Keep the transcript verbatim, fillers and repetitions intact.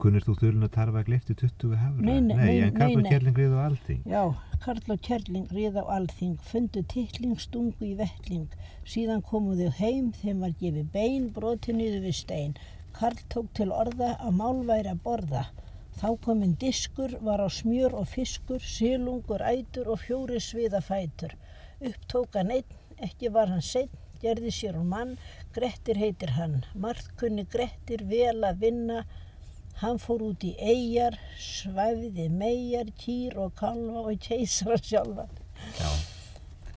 Kunnir þú þulun að tarfa gleypti tuttugu hafra? Nei, nei, nei, nei, en Karl nei, og Kjerling riðu á alþing. Já, Karl og Kjerling riðu á alþing, fundu titling, stungu í vettling. Síðan komu þau heim, þeim var gefið bein, brotið niður við stein. Karl tók til orða að mál væri að borða. Þá kominn diskur, var á smjör og fiskur, silungur, ætur og fjórir sviðafætur. Upptók hann einn, ekki var hann seinn, gerði sér úr mann, Grettir heitir hann. Margt kunni Grettir vel að vinna. Hann fór út í eyjar, svæfði meyjar, kýr og kálfa og keisara sjálfan. Já,